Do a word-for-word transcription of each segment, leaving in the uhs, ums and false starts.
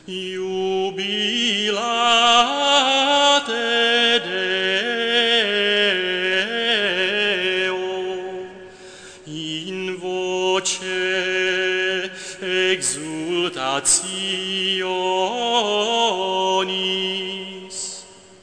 Jubilate Deo, in voce exultationis,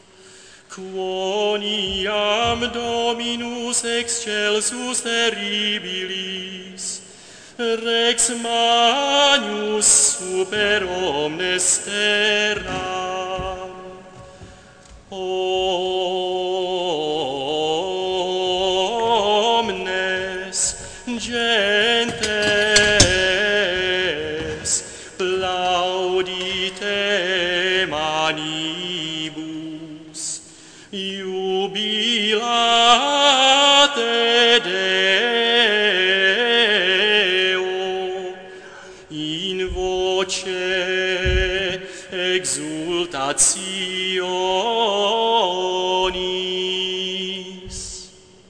quoniam Dominus excelsus terribilis, Rex Magnus super omnes terra, omnes gentes plaudite manibus, jubilate Deo, in voce exultationis.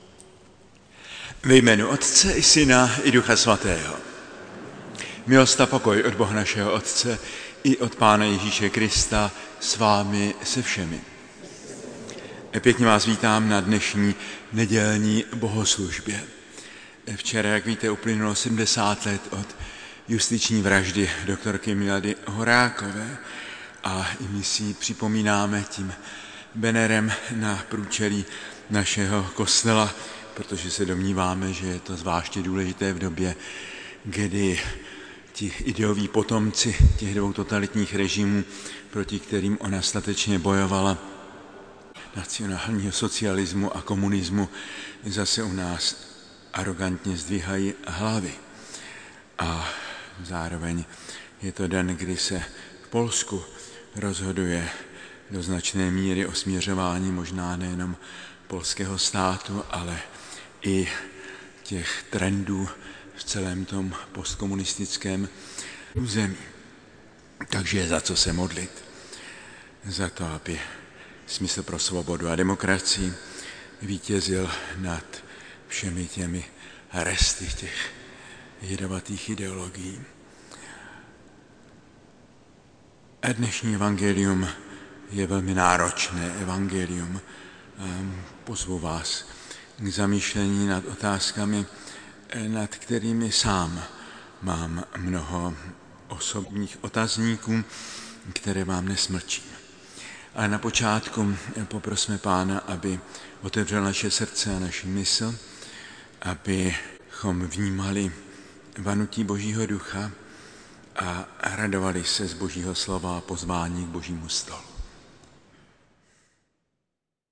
Ve jménu Otce i Syna i Ducha Svatého. Milost a pokoj od Boha našeho Otce i od Pána Ježíše Krista s vámi se všemi. Pěkně vás vítám na dnešní nedělní bohoslužbě. Včera, jak víte, uplynulo sedmdesát let od justiční vraždy doktorky Milady Horákové a i my si připomínáme tím benerem na průčelí našeho kostela, protože se domníváme, že je to zvláště důležité v době, kdy ti ideoví potomci těch dvou totalitních režimů, proti kterým ona statečně bojovala, nacionálního socialismu a komunismu, zase u nás arrogantně zdvihají hlavy. A zároveň je to den, kdy se v Polsku rozhoduje do značné míry o směřování možná nejenom polského státu, ale i těch trendů v celém tom postkomunistickém území. Takže je za co se modlit. Za to, aby smysl pro svobodu a demokracii vítězil nad všemi těmi resty těch jedovatých ideologií. A dnešní evangelium je velmi náročné evangelium. Pozvu vás k zamýšlení nad otázkami, nad kterými sám mám mnoho osobních otazníků, které vám nesmlčím. Ale na počátku poprosme Pána, aby otevřel naše srdce a naši mysl, abychom vnímali vanutí Božího ducha a radovali se z Božího slova a pozvání k Božímu stolu.